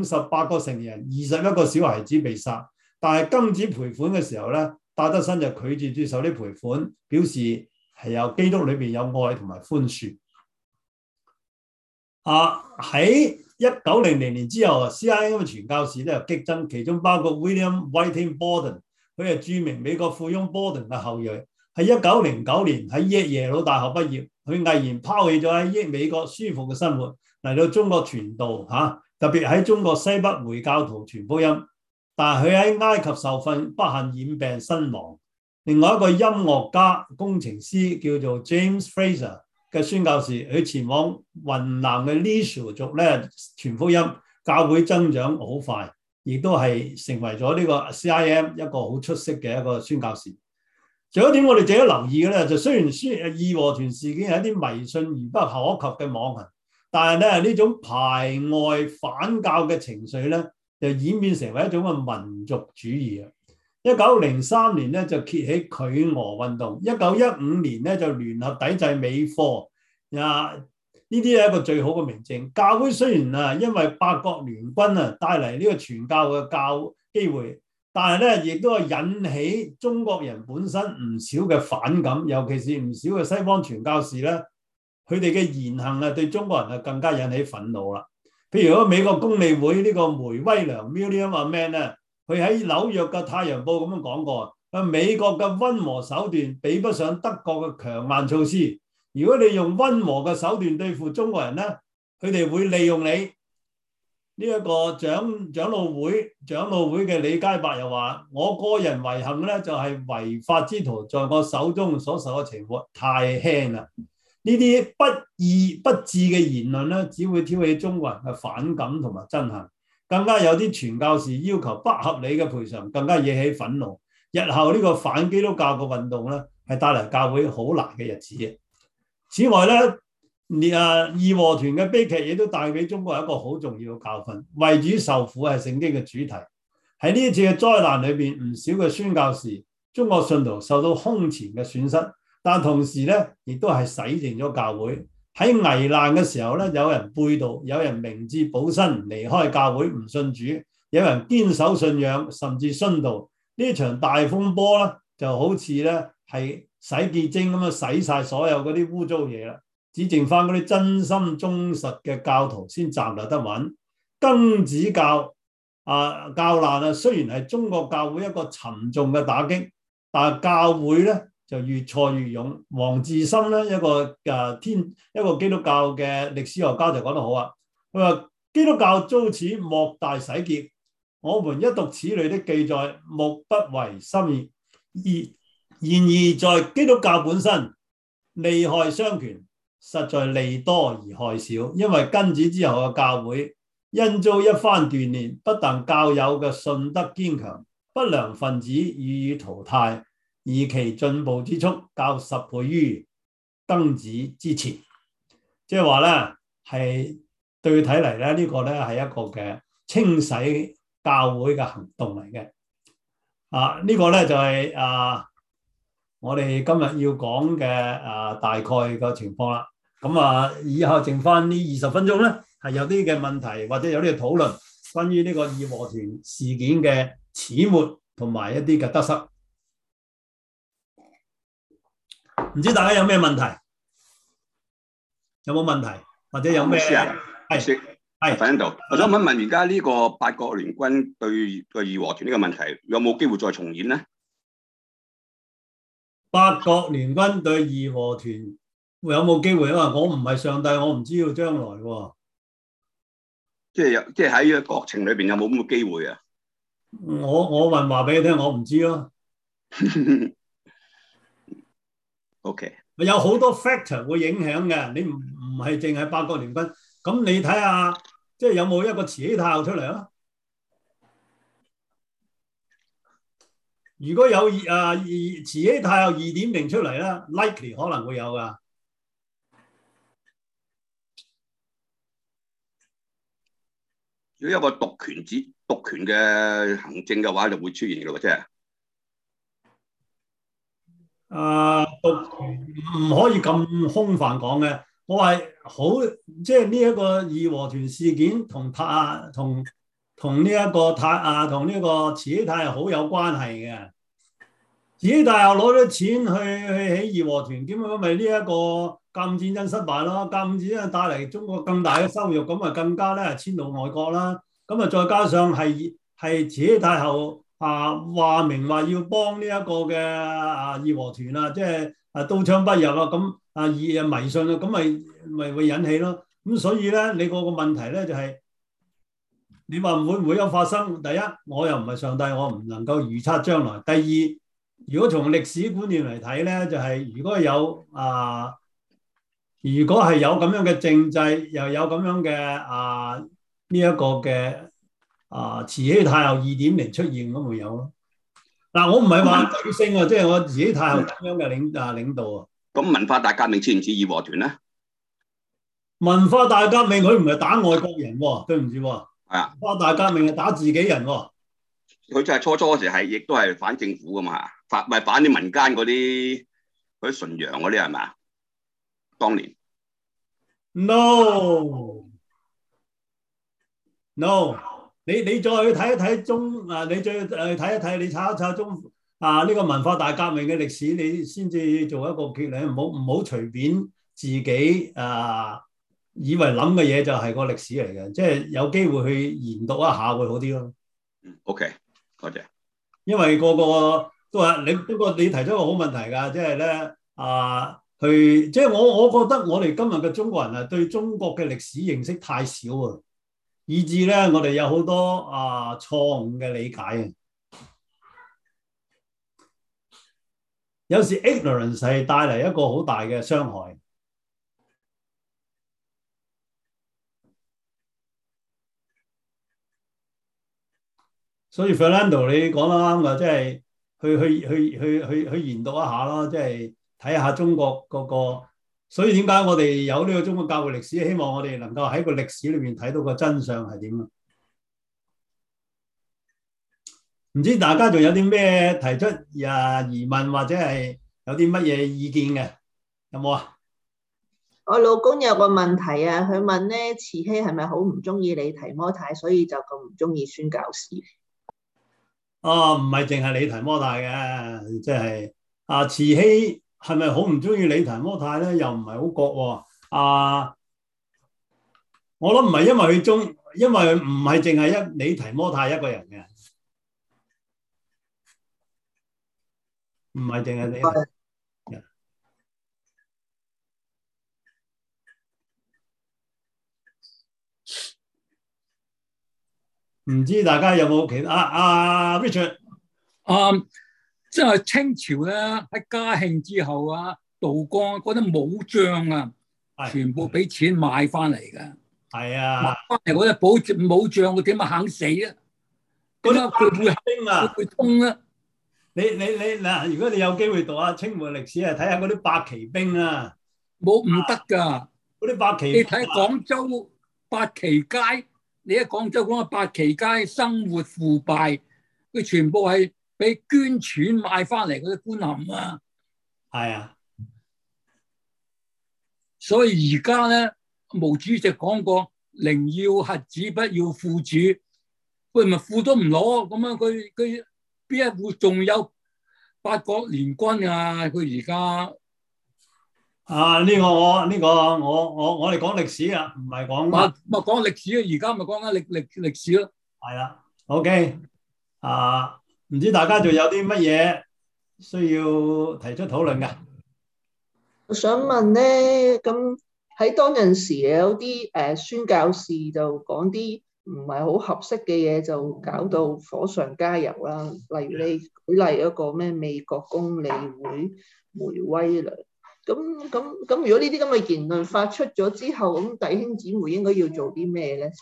58個成人，21個小孩子被殺。但係金子賠款嘅時候咧，戴德生就拒絕接受啲賠款，表示係有基督裏邊有愛同埋寬恕。 喺1900年之後，CIM 嘅傳教士咧又激增，其中包括 William Whiting Borden， 佢係著名美國富翁 Borden 嘅後裔，喺1909年喺耶魯大學畢業，佢毅然拋棄咗喺美國舒服嘅生活，嚟到中國傳道特別喺中國西北回教徒傳福音，但係佢喺埃及受訓，不幸染病身亡。另外一個音樂家工程師叫做 James Fraser 嘅宣教士，佢前往雲南嘅黎族咧傳福音，教會增長好快，亦都係成為咗呢個 CIM 一個好出色嘅一個宣教士。仲有一點我哋值得留意嘅咧，就雖然義和團事件係一啲迷信而不可及嘅妄行，但係咧呢種排外反教嘅情緒咧，就演變成為一種嘅民族主義啊！1903年咧就揭起拒俄運動，1915年咧就聯合抵制美貨呢啲係一個最好嘅明證。教會雖然因為八國聯軍帶嚟呢個傳教嘅機會，但係咧亦都係引起中國人本身唔少嘅反感，尤其是唔少嘅西方傳教士咧，佢哋嘅言行對中國人更加引起憤怒啦。譬如美國公理會呢個梅威良 William Amend 咧，佢喺紐約嘅《太陽報》咁樣講過，美國嘅溫和手段比不上德國嘅強硬措施。如果你用溫和嘅手段對付中國人咧，佢哋會利用你。呢一個長老會嘅李佳伯又話：我個人遺憾咧，就係違法之徒在我手中所受嘅懲罰太輕啦。呢啲不義不智嘅言論咧，只會挑起中國人嘅反感同埋憎恨。更加有啲傳教士要求不合理嘅賠償，更加惹起憤怒。日後呢個反基督教嘅運動咧，係帶嚟教會好難嘅日子嘅。此外咧，義和團嘅悲劇亦都帶俾中國一個好重要嘅教訓，為主受苦係聖經嘅主題。喺呢一次嘅災難裏邊，唔少嘅宣教士、中國信徒受到空前嘅損失，但同時咧，亦都係洗淨咗教會。喺危難嘅時候咧，有人背道，有人明哲保身離開教會唔信主，有人堅守信仰甚至殉道。呢場大風波咧，就好似咧係洗潔精咁樣洗晒所有嗰啲污糟嘢啦，只剩翻嗰啲真心忠實嘅教徒先站立得穩。庚子教難雖然係中國教會一個沉重嘅打擊，但係教會咧就越挫越勇。黃志森咧一個基督教嘅歷史學家就講得好啊，佢話基督教遭此莫大洗劫，我們一讀此類的記載，目不為心意。然而在基督教本身，利害相權，實在利多而害少，因為庚子之後嘅教會因遭一番鍛鍊，不但教友嘅信德堅強，不良分子予以淘汰，而其進步之速較10倍於庚子之前。即係話咧，係對佢睇嚟咧，呢個咧係一個嘅清洗教會嘅行動嚟嘅。呢個咧就係我哋今日要講嘅大概嘅情況啦。咁以後剩翻呢20分鐘咧，係有啲嘅問題或者有啲嘅討論，關於呢個義和團事件嘅始末同埋一啲嘅得失。唔知大家有咩問題？有冇問題或者有咩？係喺度，我想問而家呢個八國聯軍對個義和團呢個問題，有冇機會再重演呢？ 八國聯軍對義和團有冇機會？因為我唔係上帝，我唔知道將來喎。 即係喺呢個國情裏邊有冇咁嘅機會啊？ 我話俾你聽，我唔知咯。 OK， 有好多 factor 會影響嘅，你唔係淨係八國聯軍。咁你睇下，即係有冇一個慈禧太后出嚟啊？如果有慈禧太后2.0出嚟啦 ，likely 可能會有噶。 如果有個獨權嘅行政嘅話，就會出現嘅咯，即係。 獨權唔可以咁空泛講嘅。我話好，即係呢一個義和團事件同呢個慈禧太后好有關係嘅。 自己大學攞咗錢去起義和團，點解咪呢一個甲午戰爭失敗咯？甲午戰爭帶嚟中國更大嘅收入，咁啊更加咧遷怒外國啦。咁啊再加上係慈禧太后話明話要幫呢一個嘅義和團啊，即係刀槍不入啊，咁迷信啊，咁咪會引起咯。咁所以咧，你個問題咧就係、你話會唔會有發生？第一，我又唔係上帝，我唔能夠預測將來。第二，如果從歷史觀念嚟睇咧，就係、如果係有咁樣嘅政制，又有咁樣嘅呢一個嘅慈禧太后2.0出現，咁咪有咯。嗱，我唔係話女性啊，即係我慈禧太后咁樣嘅領導啊。 咁文化大革命似唔似義和團咧？ 文化大革命佢唔係打外國人喎，對唔住喎。 係啊， 文化大革命係打自己人喎。 佢就係初嗰時亦都係反政府噶嘛，反啲民間嗰啲純陽嗰啲係咪啊？當年 No，你再去睇一睇你再睇一睇，你查一查呢個文化大革命嘅歷史，你先至做一個決定，唔好隨便自己以為諗嘅嘢就係個歷史嚟嘅，即係有機會去研讀一下會好啲咯。 OK，多謝。 因為個個都話你，不過你提出一個好問題㗎，即係咧即係我覺得我哋今日嘅中國人啊，對中國嘅歷史認識太少啊，以致咧我哋有好多錯誤嘅理解啊。有時 ignorance 係帶嚟一個好大嘅傷害。所以 Fernando 你講得啱㗎，即係去研讀一下咯，即係睇下中國嗰個。所以點解我哋有呢個中國教育歷史？希望我哋能夠喺個歷史裏面睇到個真相係點啊？唔知大家仲有啲咩提出疑問或者係有啲乜嘢意見嘅？有冇啊？ 我老公有個問題啊，佢問咧慈禧係咪好唔中意李提摩太，所以就咁唔中意宣教士？ 唔係淨係李提摩太嘅，即係慈禧係咪好唔中意李提摩太咧？又唔係好覺喎。我諗唔係因為因為唔係淨係李提摩太一個人嘅，唔係淨係李提摩太。唔知大家有冇其他Richard？ 即係清朝咧喺嘉慶之後道光嗰啲武將全部俾錢買翻嚟嘅。係啊，買翻嚟嗰啲武將，佢點肯死啊？嗰啲佢會兵會通啊！ 你嗱，如果你有機會讀下清末歷史睇下嗰啲八旗兵冇唔得㗎。 嗰啲八旗， 你睇廣州八旗街。你喺廣州講嘅八旗街生活腐敗，佢全部係俾捐錢買翻嚟嗰啲官冚啊！ 係啊， 所以而家咧，毛主席講過，寧要核子，不要父子。佢咪父都唔攞，咁樣佢邊一戶仲有八國聯軍啊？佢而家呢個我哋講歷史啊，唔係講咪講歷史啊！而家咪講緊歷史咯。 係啦 ，OK 唔知大家仲有啲乜嘢需要提出討論嘅？ 我想問咧，咁喺當陣時有啲宣教士就講啲唔係好合適嘅嘢，就搞到火上加油啦。例如你舉例一個咩美國公理會梅威良。咁，如果呢啲咁嘅言論發出咗之後，咁弟兄姊妹應該要做啲咩咧？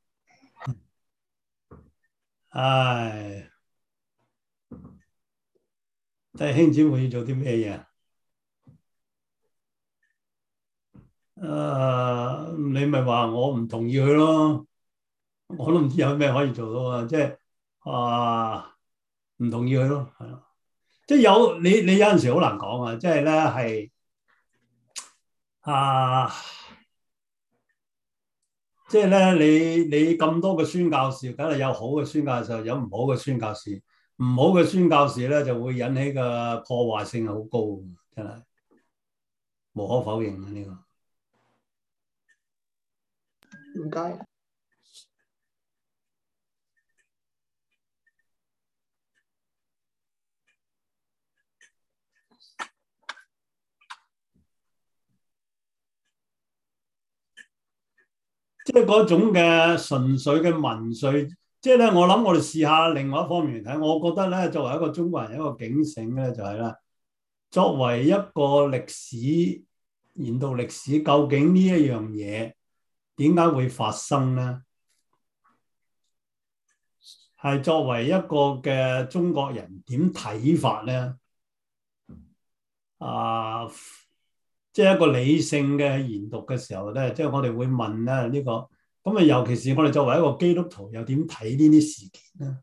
弟兄姊妹要做啲咩嘢？你咪話我唔同意佢咯，我都唔知有咩可以做到啊！即係唔同意佢咯，係咯，即係你有陣時好難講啊！即係咧係。即係咧，你咁多嘅宣教士，梗係有好嘅宣教士，有唔好嘅宣教士。 唔好嘅宣教士咧，就會引起嘅破壞性係好高，真係無可否認啊！呢個唔該。 即係嗰種嘅純粹嘅民粹，即係咧，我諗我哋試下另外一方面嚟睇，我覺得咧，作為一個中國人，一個警醒咧，就係咧，作為一個歷史研讀歷史，究竟呢一樣嘢點解會發生咧？係作為一個嘅中國人點睇法咧？即係一個理性嘅研讀嘅時候咧，即係我哋會問咧呢個，咁啊尤其是我哋作為一個基督徒，又點睇呢啲事件咧？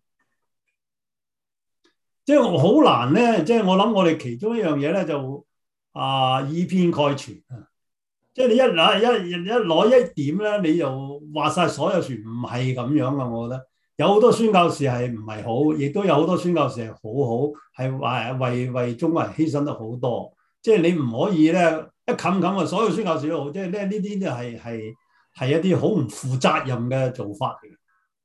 即係好難咧，即係我諗我哋其中一樣嘢咧就以偏概全啊！即係你一攞一點咧，你就話晒所有事唔係咁樣啊！我覺得有好多宣教士係唔係好，亦都有好多宣教士係好好，係為中國人犧牲得好多。即係你唔可以咧一冚冚啊！所有宣教士都好，即係咧呢啲就係一啲好唔負責任嘅做法嚟嘅。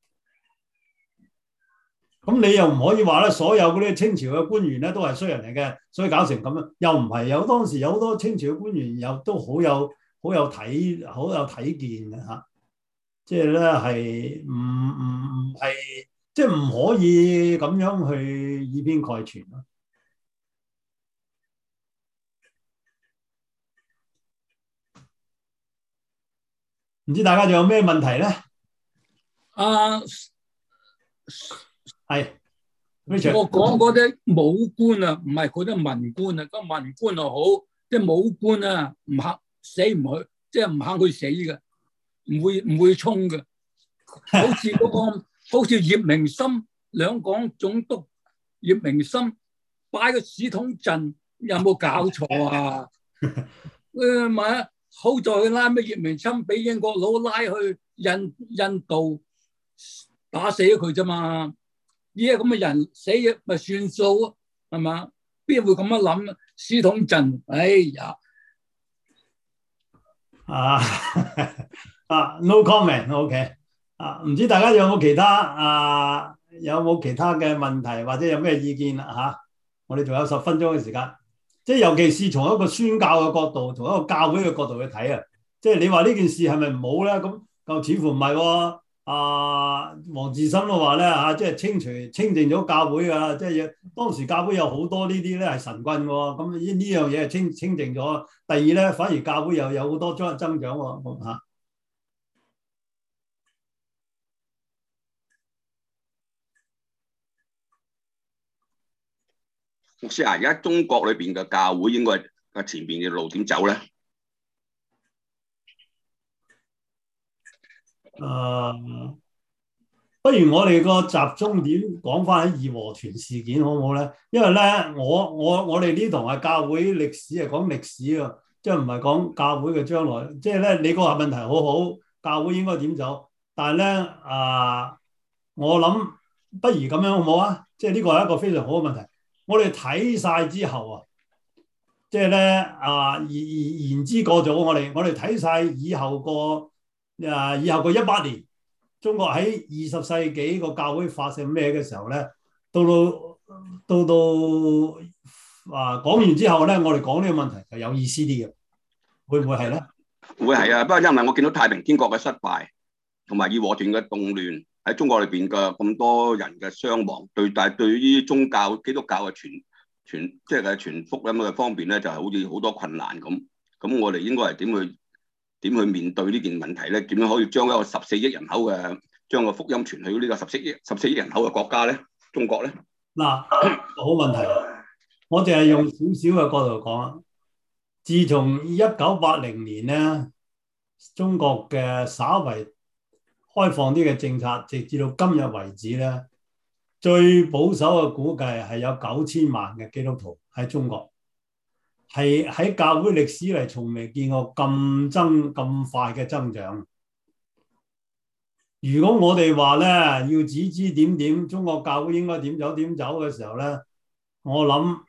咁你又唔可以話咧，所有嗰啲清朝嘅官員咧都係衰人嚟嘅，所以搞成咁樣，又唔係。有當時有好多清朝嘅官員又都好有體見嘅嚇。即係咧係唔係即係唔可以咁樣去以偏概全咯。唔知大家仲有咩問題咧？係， 我講嗰啲武官啊，唔係嗰啲文官啊。個文官又好，啲武官啊，唔肯死唔去，即係唔肯去死嘅，唔會衝嘅。好似葉明心兩港總督葉明心擺個史統陣，有冇搞錯啊？咪好在佢拉咩葉明心俾英國佬拉去印度打死咗佢啫嘛。呢啲咁嘅人死咗咪算數，係嘛？邊會咁樣諗？史統陣，哎呀 ，no comment，OK，唔知大家有冇其他嘅問題或者有咩意見啦嚇？我哋仲有10分鐘嘅時間，即係尤其是從一個宣教嘅角度，從一個教會嘅角度去睇啊，即係你話呢件事係咪唔好咧？咁就似乎唔係喎。黃志森都話咧嚇，即係清淨咗教會啊！即係當時教會有好多呢啲咧係神棍喎，咁呢樣嘢係清淨咗。第二咧，反而教會又有好多增長喎嚇。 牧師啊，而家中國裏邊嘅教會應該係前邊嘅路點走咧？ 不如我哋個集中點講翻喺義和團事件好唔好咧？因為咧，我哋呢堂係教會歷史，係講歷史啊，即係唔係講教會嘅將來。即係咧，你個問題好好，教會應該點走？但係咧我諗不如咁樣好唔好啊？即係呢個係一個非常好嘅問題。我哋睇晒之後啊，即係咧言之過早。我哋睇晒以後個100年。中國喺20世紀個教會發生咩嘅時候咧，到講完之後咧，我哋講呢個問題就有意思啲嘅，會唔會係咧？ 會係啊，不過因為我見到太平天國嘅失敗，同埋義和團嘅動亂喺中國裏邊嘅咁多人嘅傷亡，但係對於宗教基督教嘅傳福音嘅方面咧，就係好似好多困難咁。咁我哋應該係點去面對呢件問題咧？點樣可以將一個14億人口嘅將個福音傳去呢個14億人口嘅國家咧？中國咧？ 嗱，好問題，我淨係用少少嘅角度講啊。自從1980年咧，中國嘅稍為開放啲嘅政策，直至到今日為止咧，最保守嘅估計係有9000萬嘅基督徒喺中國。係喺教會歷史嚟，從未見過咁快嘅增長。 如果我哋話咧要指指點點中國教會應該點走嘅時候咧，我諗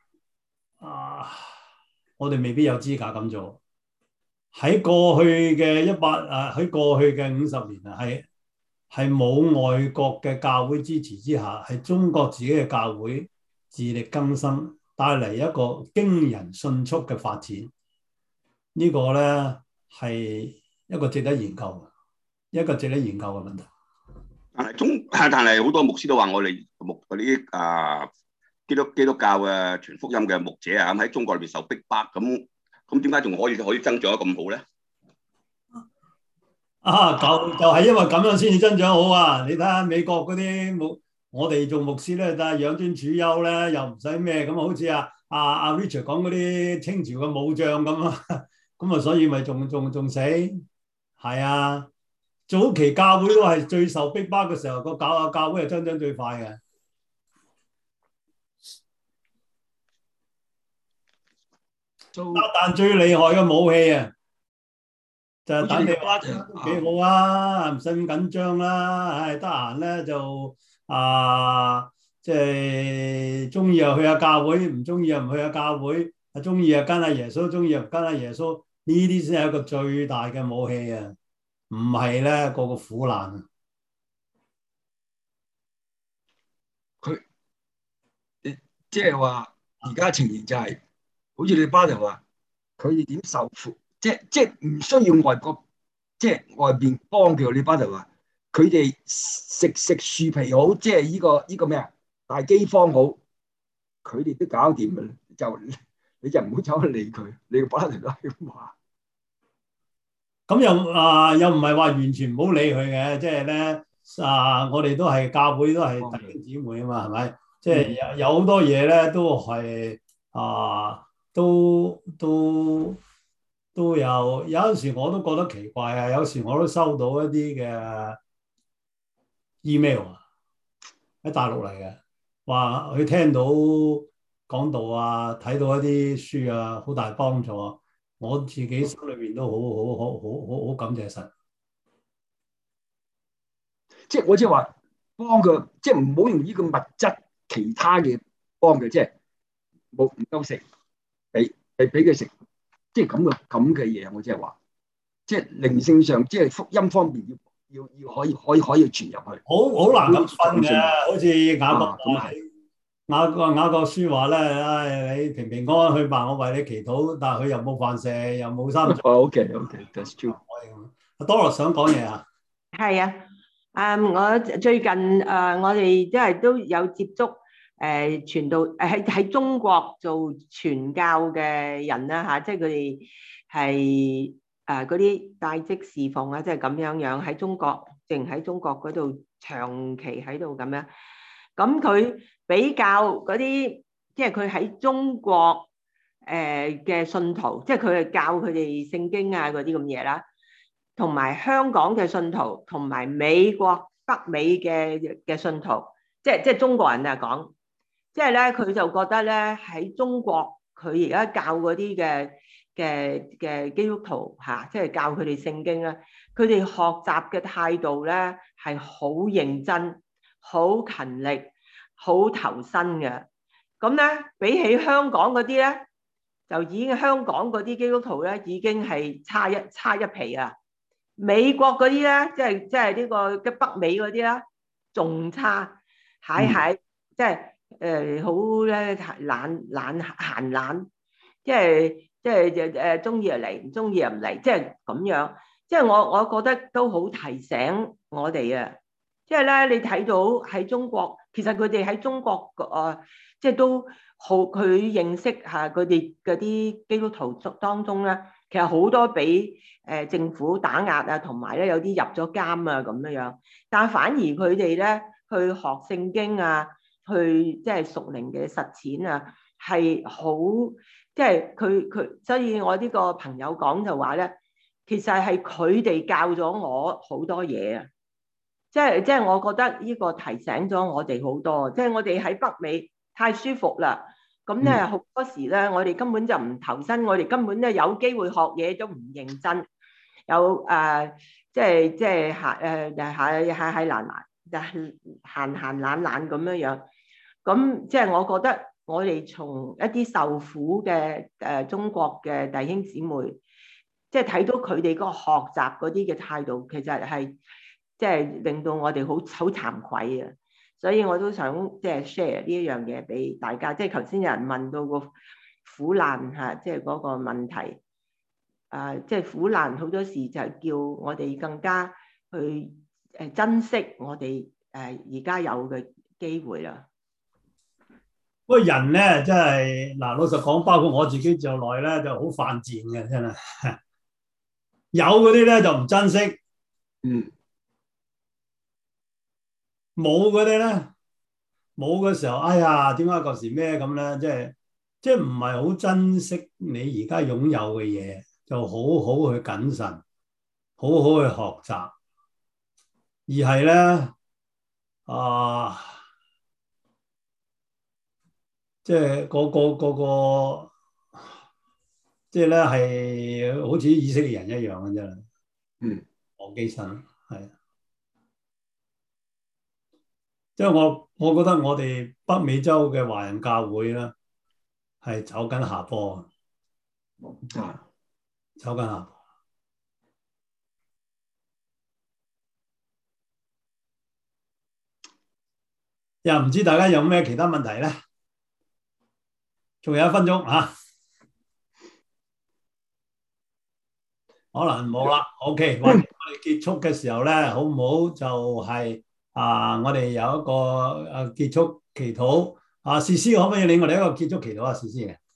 我哋未必有資格咁做。喺過去嘅喺過去嘅50年啊，係冇外國嘅教會支持之下，係中國自己嘅教會自力更生，帶嚟一個驚人迅速嘅發展。呢個咧係一個值得研究嘅問題。 但係好多牧師都話我哋嗰啲基督教嘅傳福音嘅牧者啊，咁喺中國裏邊受逼迫，咁點解仲可以增長得咁好咧？ 就係因為咁樣先至增長好啊！你睇下美國嗰啲我哋做牧師咧，但係養尊處優咧，又唔使咩咁，好似阿 Richard 講嗰啲清朝嘅武將咁啊，咁啊，所以咪仲死係啊！早期教會都係最受逼迫嘅時候，個教會係增長最快嘅。但最厲害嘅武器啊，就係等你話都幾好啊，唔使咁緊張啦。唉，得閒咧就即係中意又去下教會，唔中意又唔去下教會。中意又跟阿耶穌，中意又跟阿耶穌。呢啲先係一個最大嘅武器啊！唔係咧，個苦難啊！ 佢即係話，而家情形就係，好似你巴就話，佢哋點受苦，即係唔需要外國，即係外邊幫佢。你巴就話，佢哋食樹皮好，即係呢個咩啊？大饑荒好，佢哋都搞掂嘅，你就唔好走去理佢。你個巴就都係咁話。 咁又唔係話完全唔好理佢嘅，即係咧我哋都係教會都係弟兄姊妹啊嘛，係咪？即係有好多嘢咧都係都有陣時我都覺得奇怪啊，有時我都收到一啲嘅 email 啊，喺大陸嚟嘅，話佢聽到講道啊，睇到一啲書啊，好大幫助啊。我自己心裏邊都好感謝神。 即係我即係話幫佢，即係唔好用呢個物質其他嘅幫佢，即係唔夠食，俾佢食，即係咁嘅嘢。我即係話，即係靈性上，即係福音方面要可以傳入去。 好難咁分嘅，好似雅各書話咧，你平平安安去吧，我為你祈禱，但係佢又冇飯食，又冇衫着。 OK，that's true。 阿 Doris 想講嘢啊？ 係啊，我最近我哋都有接觸傳道喺中國做傳教嘅人啦嚇，即係佢哋係嗰啲帶職侍奉啊，即係咁樣喺中國，淨喺中國嗰度長期喺度咁樣。咁佢比較嗰啲，即係佢喺中國嘅信徒，即係佢係教佢哋聖經啊嗰啲咁嘢啦，同埋香港嘅信徒，同埋美國北美嘅信徒，即係中國人啊講，即係咧佢就覺得咧喺中國佢而家教嗰啲嘅基督徒嚇，即係教佢哋聖經啦，佢哋學習嘅態度咧係好認真、好勤力、好投身嘅。咁咧比起香港嗰啲咧，就已經香港嗰啲基督徒咧已經係差一皮啊！美國嗰啲咧，即係呢個嘅北美嗰啲咧，仲差，即係好咧閒懶，即係中意就嚟，唔中意又唔嚟，即係咁樣。即係我覺得都好提醒我哋啊！即係咧，你睇到喺中國，其實佢哋喺中國即係都好，佢認識下佢哋嗰啲基督徒當中咧，其實好多俾政府打壓啊，同埋咧有啲入咗監啊咁樣。但係反而佢哋咧去學聖經啊，去即係屬靈嘅實踐啊，係好即係佢。所以我呢個朋友講就話咧，其實係佢哋教咗我好多嘢啊！即係我覺得呢個提醒咗我哋好多。即係我哋喺北美太舒服啦，咁咧好多時咧，我哋根本就唔投身，我哋根本咧有機會學嘢都唔認真，有即係係閒懶懶咁樣樣。咁即係我覺得我哋從一啲受苦嘅中國嘅弟兄姊妹，即係睇到佢哋嗰個學習嗰啲嘅態度，其實係即係令到我哋好慚愧啊！所以我都想即係 share 呢一樣嘢俾大家。即係頭先有人問到個苦難嚇，即係嗰個問題。即係苦難好多時就係叫我哋更加去珍惜我哋而家有嘅機會啦。 不過人咧，真係嗱，老實講，包括我自己在內咧，就好犯賤嘅，真係。有嗰啲咧就唔珍惜，冇嗰啲咧，冇嘅時候，哎呀，點解舊時咩咁咧？即係唔係好珍惜你而家擁有嘅嘢，就好好去謹慎，好好去學習，而係咧即係個即係咧係好似以色列人一樣嘅啫，忘記神係。即係我覺得我哋北美洲嘅華人教會咧係走緊下坡，走緊下坡。又唔知大家有咩其他問題咧？仲有1分鐘嚇，可能冇啦。OK， 或者我哋結束嘅時候咧，好唔好就係我哋有一個結束祈禱。士師可唔可以領我哋一個結束祈禱啊？士師嘅。